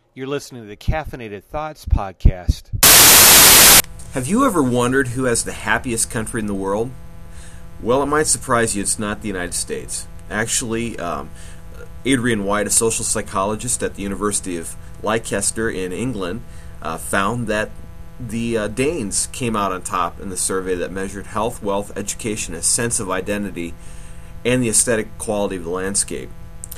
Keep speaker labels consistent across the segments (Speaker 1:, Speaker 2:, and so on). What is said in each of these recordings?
Speaker 1: You're listening to the Caffeinated Thoughts podcast.
Speaker 2: Have you ever wondered who has the happiest country in the world? Well, it might surprise you, it's not the United States. Actually, Adrian White, a social psychologist at the University of Leicester in England, found that the Danes came out on top in the survey that measured health, wealth, education, a sense of identity, and the aesthetic quality of the landscape.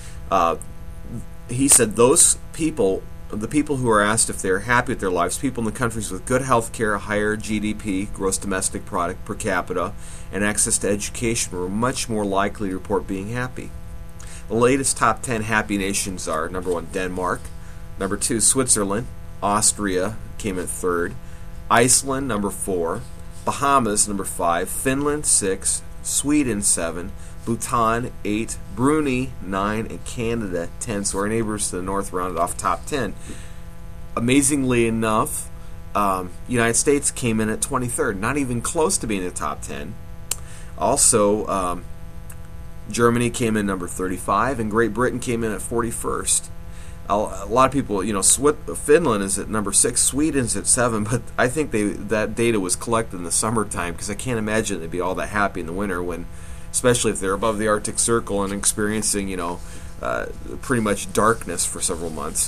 Speaker 2: He said those people, the people who are asked if they're happy with their lives, people in the countries with good health care, higher GDP, gross domestic product per capita, and access to education were much more likely to report being happy. The latest top 10 happy nations are number 1, Denmark, number 2, Switzerland, Austria came in third, Iceland, number 4, Bahamas, number 5, Finland, 6, Sweden, 7, Bhutan, 8, Brunei, 9, and Canada, 10. So our neighbors to the north rounded off top 10. Amazingly enough, United States came in at 23rd, not even close to being in the top 10. Also, Germany came in number 35, and Great Britain came in at 41st. A lot of people, Finland is at number 6, Sweden's at 7, but I think that data was collected in the summertime because I can't imagine they'd be all that happy in the winter when, especially if they're above the Arctic Circle and experiencing, pretty much darkness for several months.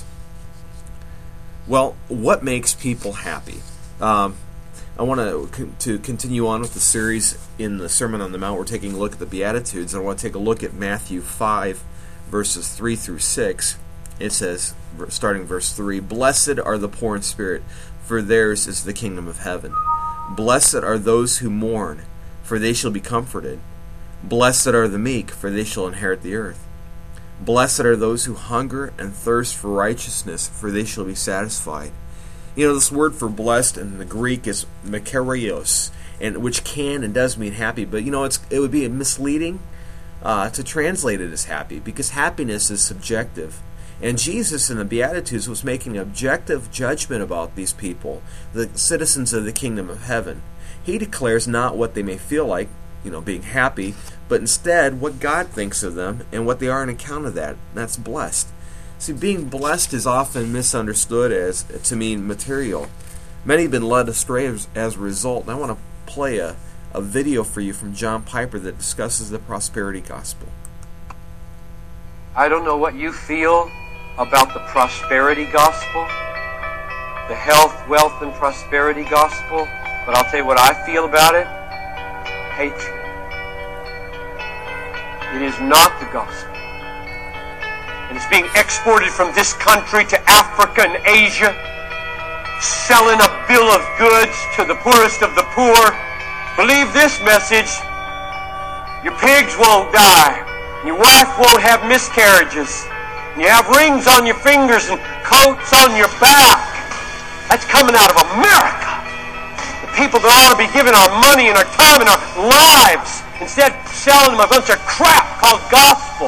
Speaker 2: Well, what makes people happy? I want to continue on with the series in the Sermon on the Mount. We're taking a look at the Beatitudes, and I want to take a look at Matthew 5, verses 3 through 6. It says, starting verse 3, "Blessed are the poor in spirit, for theirs is the kingdom of heaven. Blessed are those who mourn, for they shall be comforted. Blessed are the meek, for they shall inherit the earth. Blessed are those who hunger and thirst for righteousness, for they shall be satisfied." This word for blessed in the Greek is makarios, and which can and does mean happy, but it would be misleading to translate it as happy, because happiness is subjective. And Jesus in the Beatitudes was making an objective judgment about these people, the citizens of the kingdom of heaven. He declares not what they may feel like, being happy, but instead what God thinks of them and what they are on account of that. And that's blessed. See, being blessed is often misunderstood as to mean material. Many have been led astray as a result. And I want to play a video for you from John Piper that discusses the prosperity gospel.
Speaker 3: I don't know what you feel about the prosperity gospel, the health, wealth, and prosperity gospel, but I'll tell you what I feel about it. Hatred. It is not the gospel. And it's being exported from this country to Africa and Asia, selling a bill of goods to the poorest of the poor. Believe this message: your pigs won't die, your wife won't have miscarriages, you have rings on your fingers and coats on your back. That's coming out of America. The people that ought to be giving our money and our time and our lives, instead selling them a bunch of crap called gospel.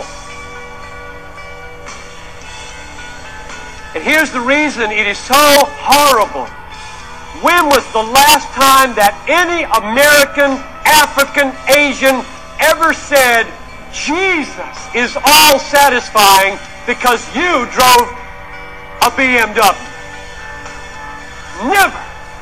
Speaker 3: And here's the reason it is so horrible. When was the last time that any American, African, Asian ever said, Jesus is all satisfying because you drove a BMW? Never.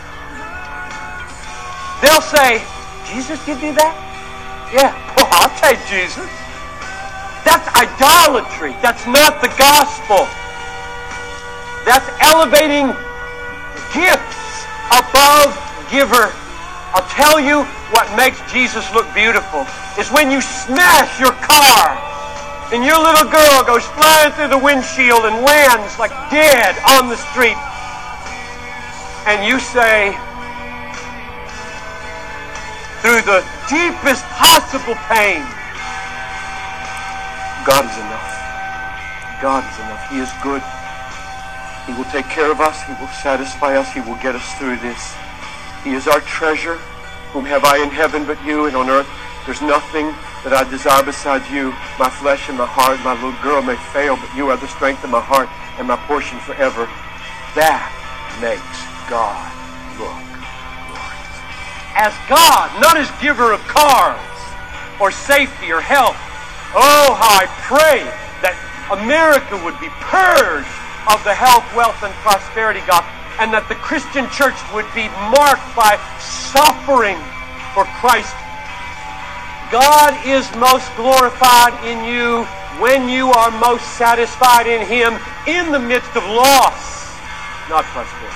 Speaker 3: They'll say, Jesus give you that? Yeah, well, I'll take Jesus. That's idolatry. That's not the gospel. That's elevating gifts above giver. I'll tell you what makes Jesus look beautiful is when you smash your car and your little girl goes flying through the windshield and lands like dead on the street. And you say, through the deepest possible pain, God is enough. God is enough. He is good. He will take care of us. He will satisfy us. He will get us through this. He is our treasure. Whom have I in heaven but you, and on earth there's nothing that I desire besides you. My flesh and my heart, my little girl may fail, but you are the strength of my heart and my portion forever. That makes God look glorious. As God, not as giver of cars or safety or health. Oh, how I pray that America would be purged of the health, wealth, and prosperity gospel, and that the Christian church would be marked by suffering for Christ. God is most glorified in you when you are most satisfied in Him in the midst of loss, not prosperity.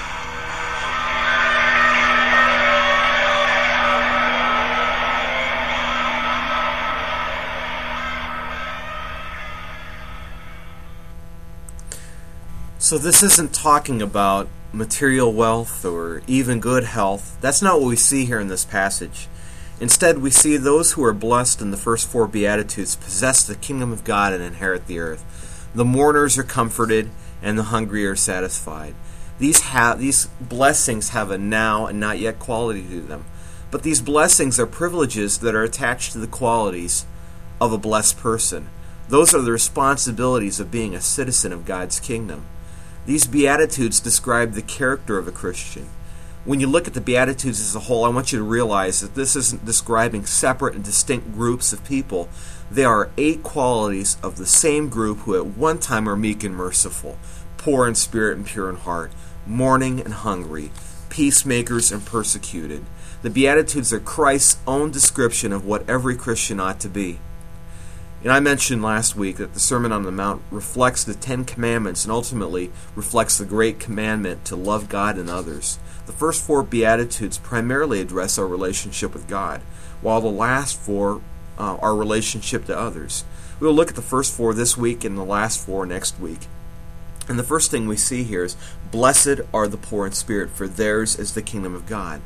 Speaker 2: So this isn't talking about material wealth or even good health. That's not what we see here in this passage. Instead, we see those who are blessed in the first four Beatitudes possess the kingdom of God and inherit the earth. The mourners are comforted, and the hungry are satisfied. These blessings have a now and not yet quality to them. But these blessings are privileges that are attached to the qualities of a blessed person. Those are the responsibilities of being a citizen of God's kingdom. These Beatitudes describe the character of a Christian. When you look at the Beatitudes as a whole, I want you to realize that this isn't describing separate and distinct groups of people. They are 8 qualities of the same group who at one time are meek and merciful, poor in spirit and pure in heart, mourning and hungry, peacemakers and persecuted. The Beatitudes are Christ's own description of what every Christian ought to be. And I mentioned last week that the Sermon on the Mount reflects the 10 Commandments and ultimately reflects the great commandment to love God and others. The first 4 Beatitudes primarily address our relationship with God, while the last 4 our relationship to others. We'll look at the first 4 this week and the last 4 next week. And the first thing we see here is, blessed are the poor in spirit, for theirs is the kingdom of God.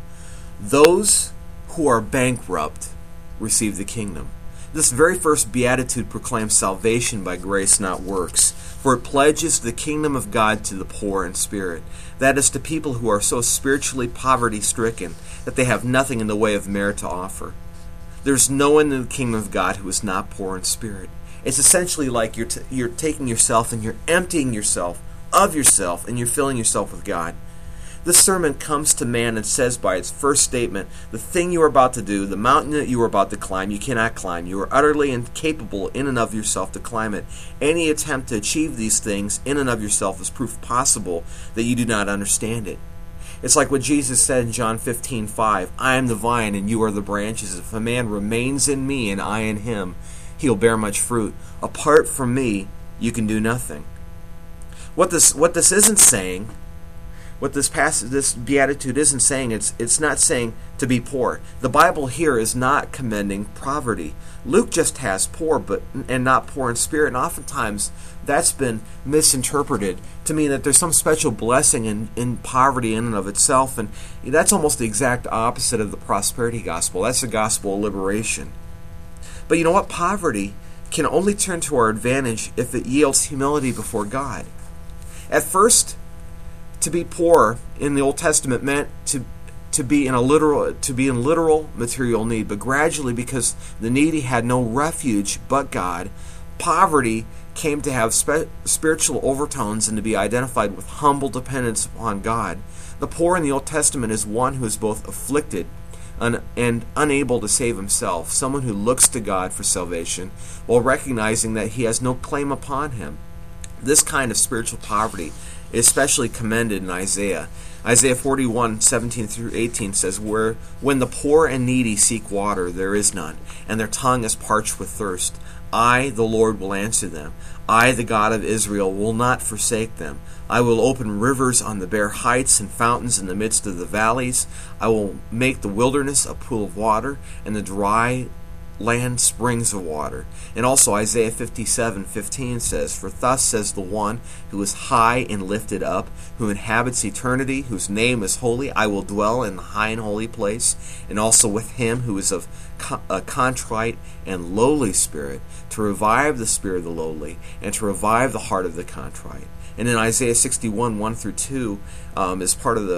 Speaker 2: Those who are bankrupt receive the kingdom. This very first beatitude proclaims salvation by grace, not works, for it pledges the kingdom of God to the poor in spirit. That is, to people who are so spiritually poverty-stricken that they have nothing in the way of merit to offer. There's no one in the kingdom of God who is not poor in spirit. It's essentially like you're taking yourself and you're emptying yourself of yourself and you're filling yourself with God. This sermon comes to man and says by its first statement, the thing you are about to do, the mountain that you are about to climb, you cannot climb. You are utterly incapable in and of yourself to climb it. Any attempt to achieve these things in and of yourself is proof possible that you do not understand it. It's like what Jesus said in John 15:5, I am the vine and you are the branches. If a man remains in me and I in him, he will bear much fruit. Apart from me, you can do nothing. What this isn't saying, what this beatitude isn't saying, it's not saying to be poor. The Bible here is not commending poverty. Luke just has poor and not poor in spirit, and oftentimes that's been misinterpreted to mean that there's some special blessing in poverty in and of itself, and that's almost the exact opposite of the prosperity gospel. That's the gospel of liberation. But you know what? Poverty can only turn to our advantage if it yields humility before God. At first, to be poor in the Old Testament meant to be in literal material need, but gradually, because the needy had no refuge but God, poverty came to have spiritual overtones and to be identified with humble dependence upon God. The poor in the Old Testament is one who is both afflicted and unable to save himself, someone who looks to God for salvation while recognizing that he has no claim upon him. This kind of spiritual poverty is especially commended in Isaiah. Isaiah 41:17-18 says, when the poor and needy seek water, there is none, and their tongue is parched with thirst. I, the Lord, will answer them. I, the God of Israel, will not forsake them. I will open rivers on the bare heights and fountains in the midst of the valleys. I will make the wilderness a pool of water, and the dry land springs of water. And also Isaiah 57:15 says, for thus says the one who is high and lifted up, who inhabits eternity, whose name is holy, I will dwell in the high and holy place, and also with him who is of a contrite and lowly spirit, to revive the spirit of the lowly, and to revive the heart of the contrite. And in Isaiah 61:1-2 is part of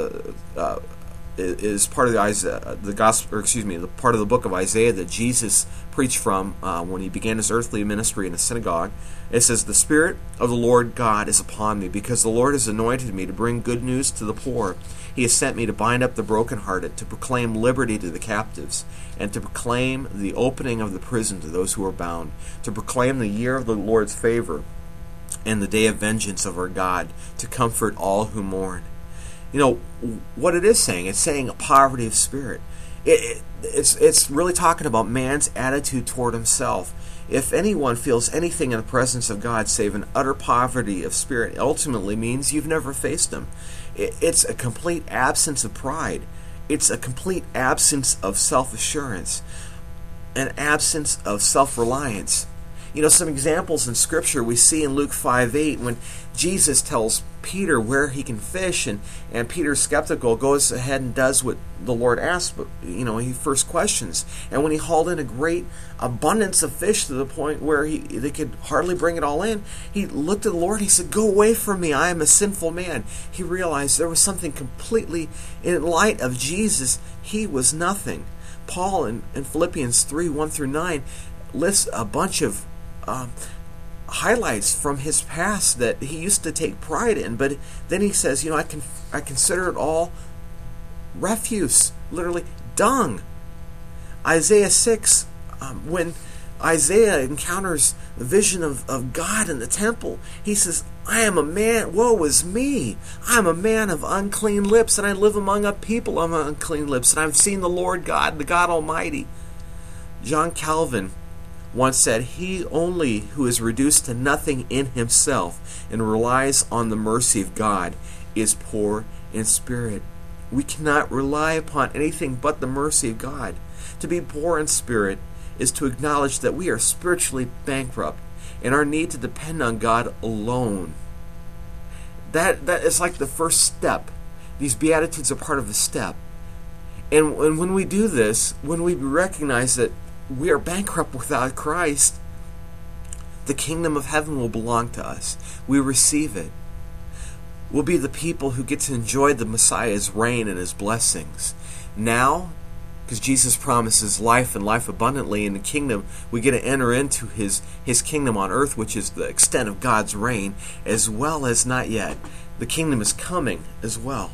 Speaker 2: the part of the book of Isaiah that Jesus preached from when he began his earthly ministry in the synagogue. It says, the Spirit of the Lord God is upon me, because the Lord has anointed me to bring good news to the poor. He has sent me to bind up the brokenhearted, to proclaim liberty to the captives, and to proclaim the opening of the prison to those who are bound, to proclaim the year of the Lord's favor. and the day of vengeance of our God, to comfort all who mourn. You know, what it is saying, it's saying a poverty of spirit. It's really talking about man's attitude toward himself. If anyone feels anything in the presence of God save an utter poverty of spirit, it ultimately means you've never faced him. It's a complete absence of pride. It's a complete absence of self-assurance, an absence of self-reliance. You know, some examples in Scripture we see in Luke 5:8 when Jesus tells Peter where he can fish, and Peter's skeptical, goes ahead and does what the Lord asked, but he first questions. And when he hauled in a great abundance of fish to the point where they could hardly bring it all in, he looked at the Lord and he said, "Go away from me, I am a sinful man." He realized there was something completely, in light of Jesus, he was nothing. Paul in Philippians 3:1-9 lists a bunch of highlights from his past that he used to take pride in, but then he says, I consider it all refuse, literally dung. Isaiah 6, when Isaiah encounters the vision of God in the temple, he says, "I am a man, woe is me. I am a man of unclean lips, and I live among a people of unclean lips, and I've seen the Lord God, the God Almighty." John Calvin once said, "He only who is reduced to nothing in himself and relies on the mercy of God is poor in spirit." We cannot rely upon anything but the mercy of God. To be poor in spirit is to acknowledge that we are spiritually bankrupt and our need to depend on God alone. That is like the first step. These Beatitudes are part of the step. And when we do this, when we recognize that we are bankrupt without Christ, the kingdom of heaven will belong to us. We receive it. We'll be the people who get to enjoy the Messiah's reign and his blessings. Now, because Jesus promises life and life abundantly in the kingdom, we get to enter into his kingdom on earth, which is the extent of God's reign, as well as not yet. The kingdom is coming as well.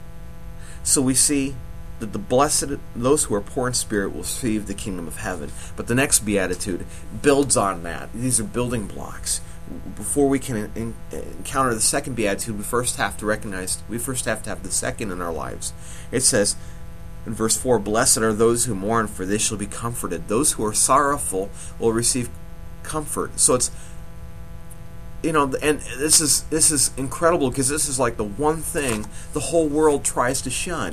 Speaker 2: So we see that the blessed, those who are poor in spirit, will receive the kingdom of heaven. But the next beatitude builds on that. These are building blocks. Before we can encounter the second beatitude, we first have to have the second in our lives. It says in verse 4, "Blessed are those who mourn, for they shall be comforted. Those who are sorrowful will receive comfort." So it's, and this is incredible, because this is like the one thing the whole world tries to shun.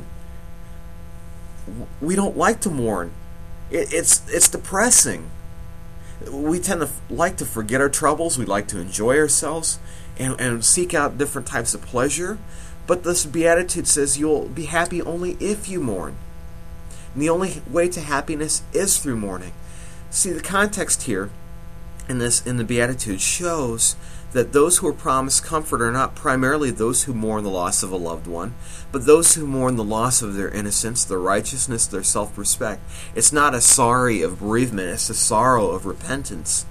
Speaker 2: We don't like to mourn. It's depressing. We tend to like to forget our troubles. We like to enjoy ourselves and seek out different types of pleasure. But this beatitude says you'll be happy only if you mourn. And the only way to happiness is through mourning. See, the context here in the beatitude shows that those who are promised comfort are not primarily those who mourn the loss of a loved one, but those who mourn the loss of their innocence, their righteousness, their self-respect. It's not a sorrow of bereavement, it's a sorrow of repentance.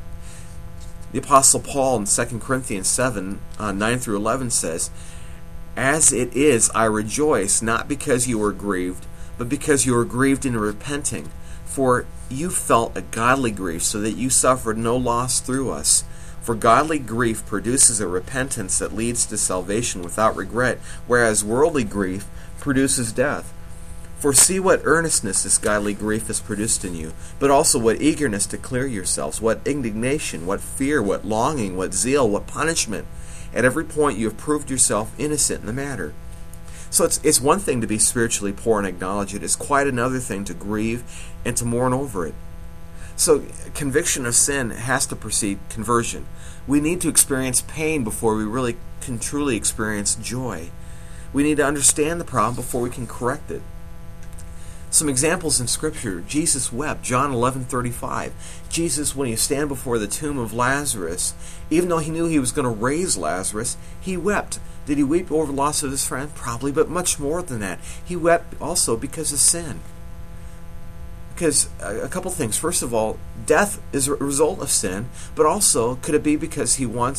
Speaker 2: The Apostle Paul in 2 Corinthians 7, 9-11 says, "As it is, I rejoice, not because you were grieved, but because you were grieved in repenting. For you felt a godly grief, so that you suffered no loss through us. For godly grief produces a repentance that leads to salvation without regret, whereas worldly grief produces death. For see what earnestness this godly grief has produced in you, but also what eagerness to clear yourselves, what indignation, what fear, what longing, what zeal, what punishment. At every point you have proved yourself innocent in the matter." So it's one thing to be spiritually poor and acknowledge it. It's quite another thing to grieve and to mourn over it. So conviction of sin has to precede conversion. We need to experience pain before we really can truly experience joy. We need to understand the problem before we can correct it. Some examples in Scripture. Jesus wept. John 11:35. Jesus, when he stand before the tomb of Lazarus, even though he knew he was going to raise Lazarus, he wept. Did he weep over the loss of his friend? Probably, but much more than that. He wept also because of sin. Because a couple things. First of all, death is a result of sin, but also could it be because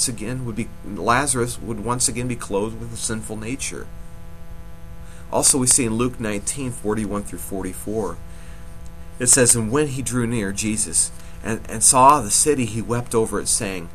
Speaker 2: Lazarus would once again be clothed with a sinful nature. Also, we see in Luke 19:41-44, it says, "And when he drew near, Jesus, and saw the city, he wept over it, saying,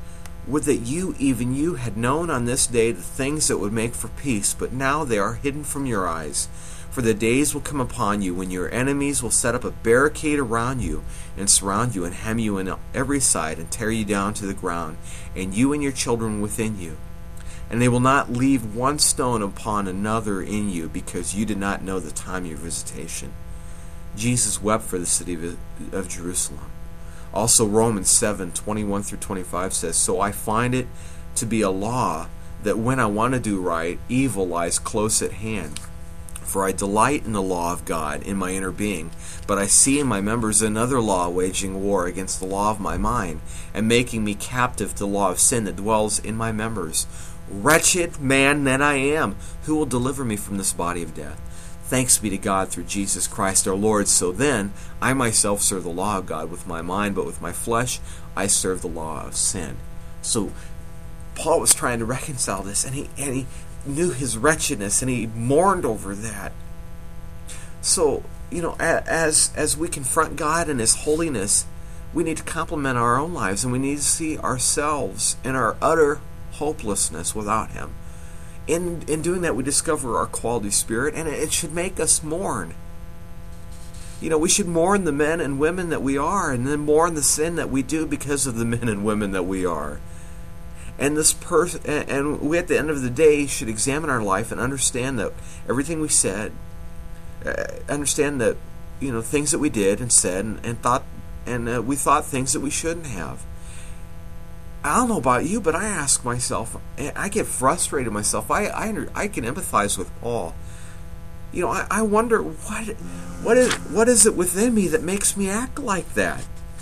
Speaker 2: Would that you, even you, had known on this day the things that would make for peace, but now they are hidden from your eyes. For the days will come upon you when your enemies will set up a barricade around you and surround you and hem you on every side and tear you down to the ground, and you and your children within you. And they will not leave one stone upon another in you, because you did not know the time of your visitation. Jesus wept for the city of Jerusalem. Also Romans 7:21-25 says, So I find it to be a law that when I want to do right, evil lies close at hand. For I delight in the law of God in my inner being, but I see in my members another law waging war against the law of my mind, and making me captive to the law of sin that dwells in my members. Wretched man that I am, who will deliver me from this body of death? Thanks be to God through Jesus Christ our Lord. So then, I myself serve the law of God with my mind, but with my flesh I serve the law of sin. So Paul was trying to reconcile this, and he knew his wretchedness, and he mourned over that. So, as we confront God and His holiness, we need to compliment our own lives, and we need to see ourselves in our utter hopelessness without Him. In doing that, we discover our quality spirit, and it should make us mourn. We should mourn the men and women that we are, and then mourn the sin that we do because of the men and women that we are. And we, at the end of the day, should examine our life and understand that everything we said, understand that things that we did and said and thought, and we thought things that we shouldn't have. I don't know about you, but I ask myself, I get frustrated myself. I can empathize with Paul. I wonder what is it within me that makes me act like that.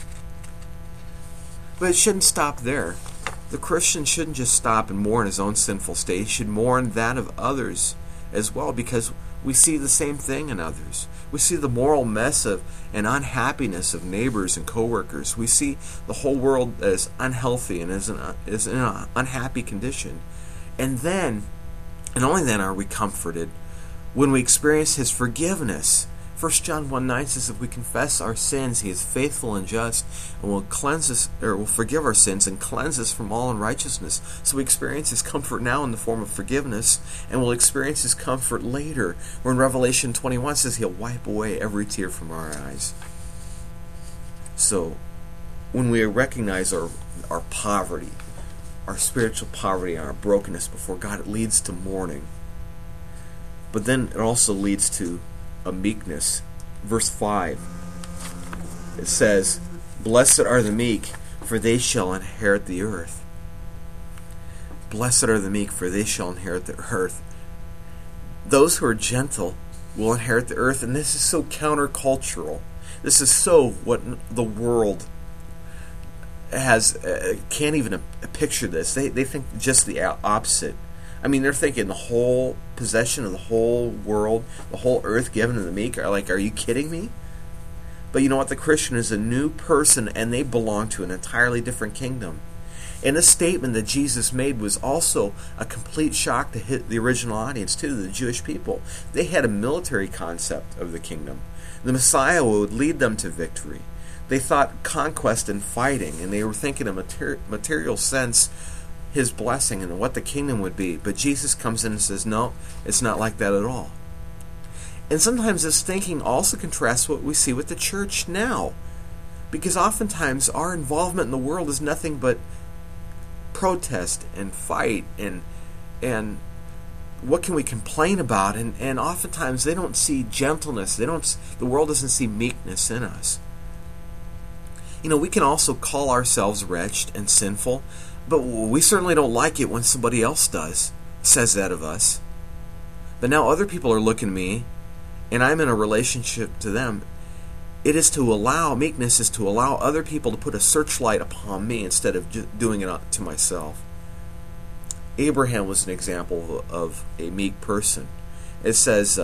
Speaker 2: But it shouldn't stop there. The Christian shouldn't just stop and mourn his own sinful state. He should mourn that of others as well, because we see the same thing in others. We see the moral mess and unhappiness of neighbors and coworkers. We see the whole world as unhealthy and is in an unhappy condition. And only then are we comforted when we experience His forgiveness. 1 John 1:9 says, if we confess our sins, He is faithful and just and will cleanse us, or will forgive our sins and cleanse us from all unrighteousness. So we experience His comfort now in the form of forgiveness, and we'll experience His comfort later, where in Revelation 21 says He'll wipe away every tear from our eyes. So when we recognize our poverty, our spiritual poverty, and our brokenness before God, it leads to mourning. But then it also leads to a meekness. Verse 5, it says, Blessed are the meek, for they shall inherit the earth. Blessed are the meek, for they shall inherit the earth. Those who are gentle will inherit the earth, and this is so countercultural. This is so what the world has can't even picture this. They think just the opposite. I mean, they're thinking the whole possession of the whole world, the whole earth given to the meek. Are you kidding me? But you know what? The Christian is a new person, and they belong to an entirely different kingdom. And this statement that Jesus made was also a complete shock to the original audience, too, the Jewish people. They had a military concept of the kingdom. The Messiah would lead them to victory. They thought conquest and fighting, and they were thinking in a material sense His blessing and what the kingdom would be. But Jesus comes in and says, no, it's not like that at all. And sometimes this thinking also contrasts what we see with the church now. Because oftentimes our involvement in the world is nothing but protest and fight and what can we complain about? And oftentimes they don't see gentleness. The world doesn't see meekness in us. We can also call ourselves wretched and sinful, but we certainly don't like it when somebody else says that of us. But now other people are looking at me, and I'm in a relationship to them. Meekness is to allow other people to put a searchlight upon me instead of just doing it to myself. Abraham was an example of a meek person. It says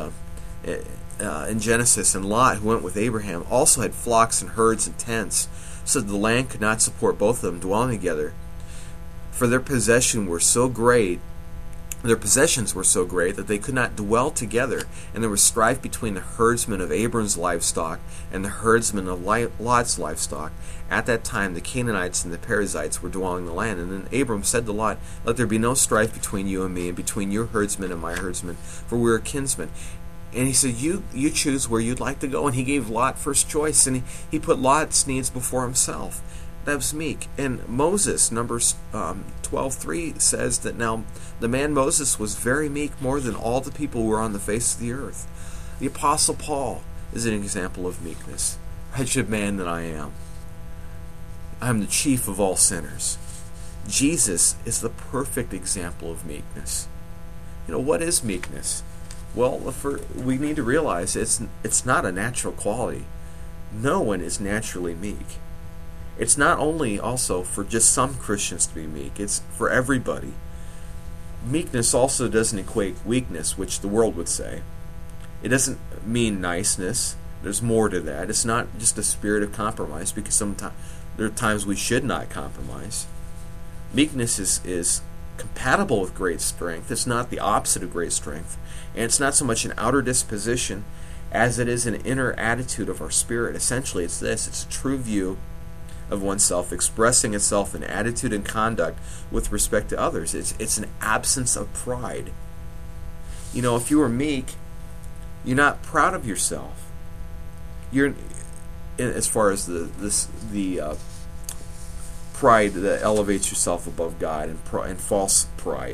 Speaker 2: in Genesis, and Lot, who went with Abraham, also had flocks and herds and tents, so that the land could not support both of them dwelling together. For their possession were so great Their possessions were so great that they could not dwell together, and there was strife between the herdsmen of Abram's livestock and the herdsmen of Lot's livestock. At that time the Canaanites and the Perizzites were dwelling in the land. And then Abram said to Lot, "Let there be no strife between you and me, and between your herdsmen and my herdsmen, for we are kinsmen." And he said, you choose where you'd like to go. And he gave Lot first choice, and he put Lot's needs before himself. That was meek. And Moses, Numbers 12:3, says that now the man Moses was very meek, more than all the people who were on the face of the earth. The Apostle Paul is an example of meekness. "Wretched man that I am. I am the chief of all sinners." Jesus is the perfect example of meekness. What is meekness? Well, we need to realize it's not a natural quality. No one is naturally meek. It's not only also for just some Christians to be meek, it's for everybody. Meekness also doesn't equate weakness, which the world would say. It doesn't mean niceness. There's more to that. It's not just a spirit of compromise, because sometimes there are times we should not compromise. Meekness is compatible with great strength. It's not the opposite of great strength. And it's not so much an outer disposition as it is an inner attitude of our spirit. Essentially, it's this. It's a true view of oneself, expressing itself in attitude and conduct with respect to others. It's an absence of pride. If you are meek, you're not proud of yourself. You're, as far as the pride that elevates yourself above God, and false pride.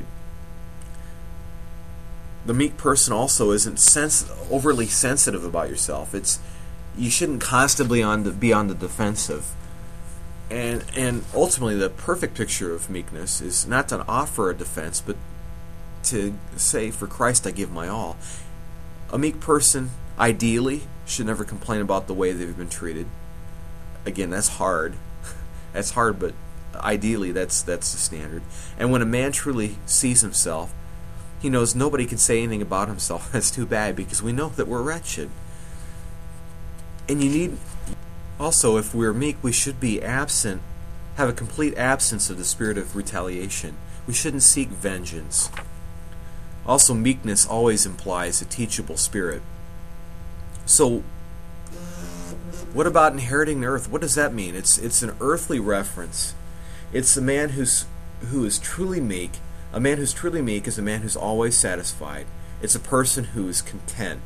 Speaker 2: The meek person also isn't overly sensitive about yourself. You shouldn't constantly be on the defensive. And ultimately, the perfect picture of meekness is not to offer a defense, but to say, "For Christ I give my all." A meek person, ideally, should never complain about the way they've been treated. Again, that's hard. That's hard, but ideally, that's the standard. And when a man truly sees himself, he knows nobody can say anything about himself that's too bad, because we know that we're wretched. And you need... Also, if we're meek, we should be have a complete absence of the spirit of retaliation. We shouldn't seek vengeance. Also, meekness always implies a teachable spirit. So, what about inheriting the earth? What does that mean? It's an earthly reference. It's a man who is truly meek. A man who's truly meek is a man who's always satisfied. It's a person who is content.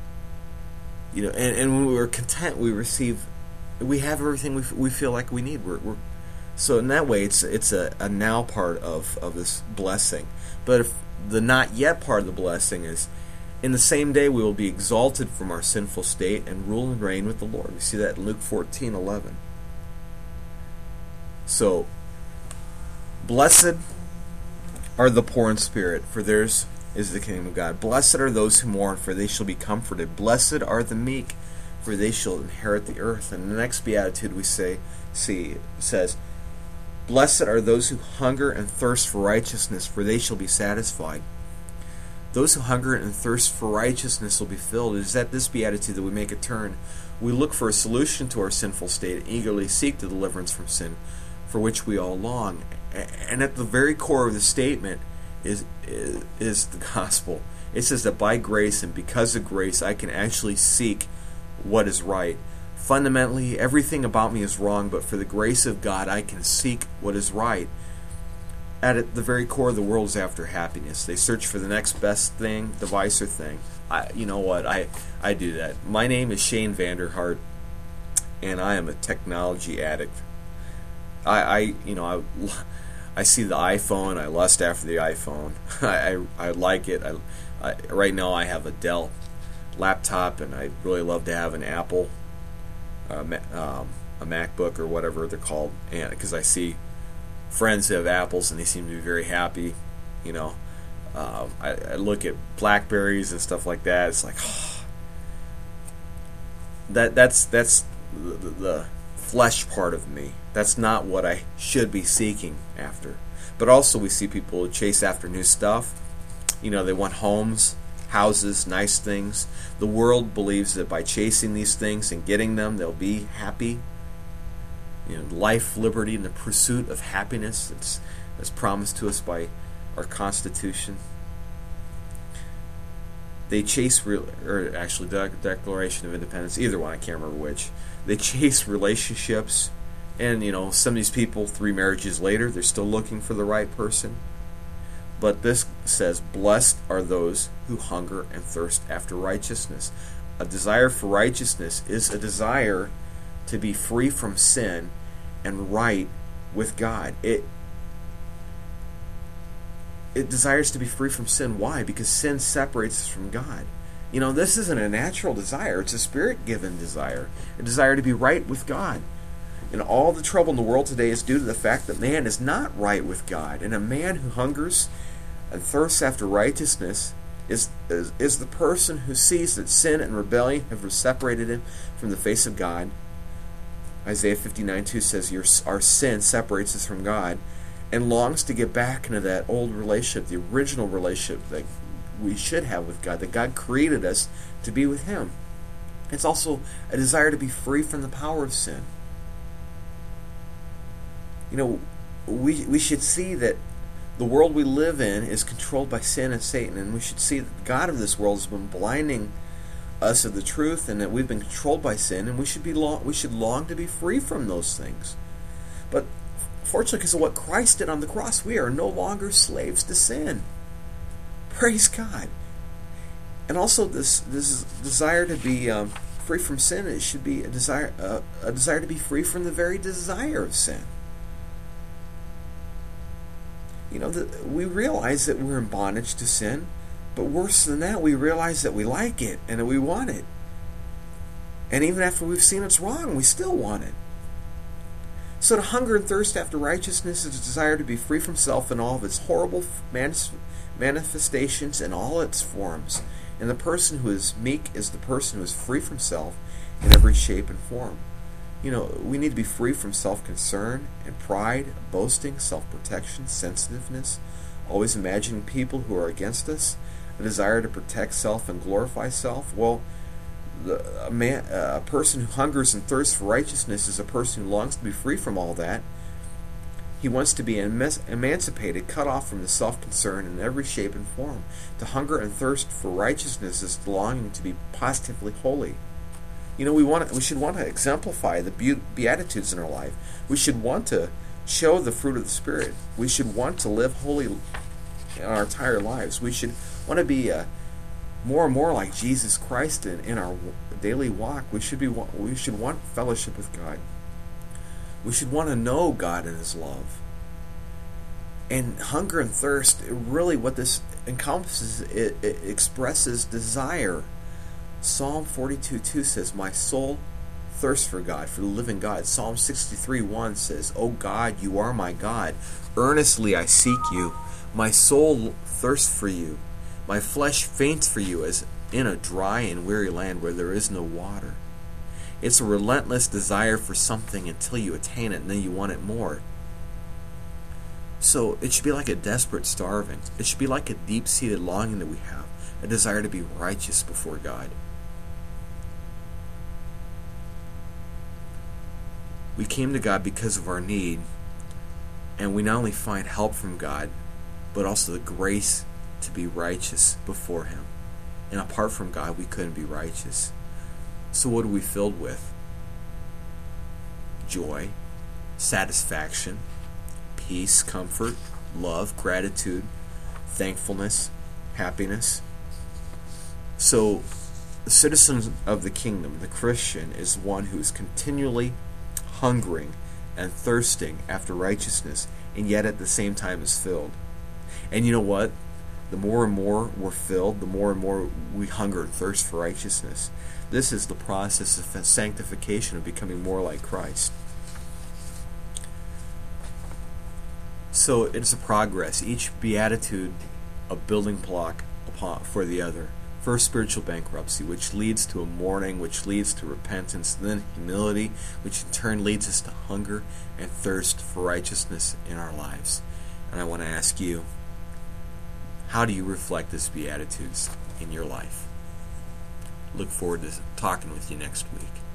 Speaker 2: And when we're content, we have everything we feel like we need. So in that way, it's a now part of this blessing. But if the not yet part of the blessing is, in the same day we will be exalted from our sinful state and rule and reign with the Lord. We see that in Luke 14:11. So, blessed are the poor in spirit, for theirs is the kingdom of God. Blessed are those who mourn, for they shall be comforted. Blessed are the meek, for they shall inherit the earth. And the next beatitude we says, "Blessed are those who hunger and thirst for righteousness, for they shall be satisfied." Those who hunger and thirst for righteousness will be filled. It is at this beatitude that we make a turn. We look for a solution to our sinful state and eagerly seek the deliverance from sin, for which we all long. And at the very core of the statement is the gospel. It says that by grace and because of grace, I can actually seek what is right. Fundamentally, everything about me is wrong, but for the grace of God, I can seek what is right. At the very core of the world is after happiness. They search for the next best thing, device, or thing. You know what? I do that. My name is Shane Vanderhart, and I am a technology addict. I see the iPhone. I lust after the iPhone. I like it. Right now I have a Dell laptop, and I'd really love to have an Apple, a MacBook or whatever they're called, and because I see friends who have Apples and they seem to be very happy. I look at Blackberries and stuff like that. It's like, that's the flesh part of me. That's not what I should be seeking after. But also we see people who chase after new stuff. They want homes, houses, nice things. The world believes that by chasing these things and getting them, they'll be happy. Life, liberty, and the pursuit of happiness that's promised to us by our Constitution. They chase, Declaration of Independence, either one, I can't remember which. They chase relationships, and some of these people, 3 marriages later, they're still looking for the right person. But this says, blessed are those who hunger and thirst after righteousness. A desire for righteousness is a desire to be free from sin and right with God. It desires to be free from sin. Why? Because sin separates us from God. This isn't a natural desire. It's a Spirit-given desire. A desire to be right with God. And all the trouble in the world today is due to the fact that man is not right with God. And a man who hungers and thirsts after righteousness is the person who sees that sin and rebellion have separated him from the face of God. Isaiah 59:2 says, our sin separates us from God, and longs to get back into that old relationship, the original relationship that we should have with God, that God created us to be with Him. It's also a desire to be free from the power of sin. We should see that the world we live in is controlled by sin and Satan, and we should see that the God of this world has been blinding us of the truth, and that we've been controlled by sin, and we should long to be free from those things. But fortunately, because of what Christ did on the cross, we are no longer slaves to sin. Praise God. And also, this desire to be free from sin, it should be a desire to be free from the very desire of sin. We realize that we're in bondage to sin, but worse than that, we realize that we like it and that we want it. And even after we've seen it's wrong, we still want it. So to hunger and thirst after righteousness is a desire to be free from self in all of its horrible manifestations and all its forms. And the person who is meek is the person who is free from self in every shape and form. We need to be free from self-concern and pride, boasting, self-protection, sensitiveness, always imagining people who are against us, a desire to protect self and glorify self. Well, a person who hungers and thirsts for righteousness is a person who longs to be free from all that. He wants to be emancipated, cut off from the self-concern in every shape and form. To hunger and thirst for righteousness is longing to be positively holy. We should want to exemplify the Beatitudes in our life. We should want to show the fruit of the Spirit. We should want to live holy in our entire lives. We should want to be more and more like Jesus Christ in our daily walk. We should want fellowship with God. We should want to know God and His love. And hunger and thirst, really what this encompasses, it expresses desire. Psalm 42:2 says, my soul thirsts for God, for the living God. Psalm 63:1 says, O God, you are my God. Earnestly I seek you. My soul thirsts for you. My flesh faints for you as in a dry and weary land where there is no water. It's a relentless desire for something until you attain it, and then you want it more. So it should be like a desperate starving. It should be like a deep-seated longing that we have, a desire to be righteous before God. We came to God because of our need, and we not only find help from God, but also the grace to be righteous before Him. And apart from God, we couldn't be righteous. So what are we filled with? Joy, satisfaction, peace, comfort, love, gratitude, thankfulness, happiness. So the citizen of the kingdom, the Christian, is one who is continually hungering and thirsting after righteousness, and yet at the same time is filled. And you know what? The more and more we're filled, the more and more we hunger and thirst for righteousness. This is the process of sanctification, of becoming more like Christ. So it's a progress. Each beatitude a building block for the other. First, spiritual bankruptcy, which leads to a mourning, which leads to repentance, then humility, which in turn leads us to hunger and thirst for righteousness in our lives. And I want to ask you, how do you reflect this Beatitudes in your life? Look forward to talking with you next week.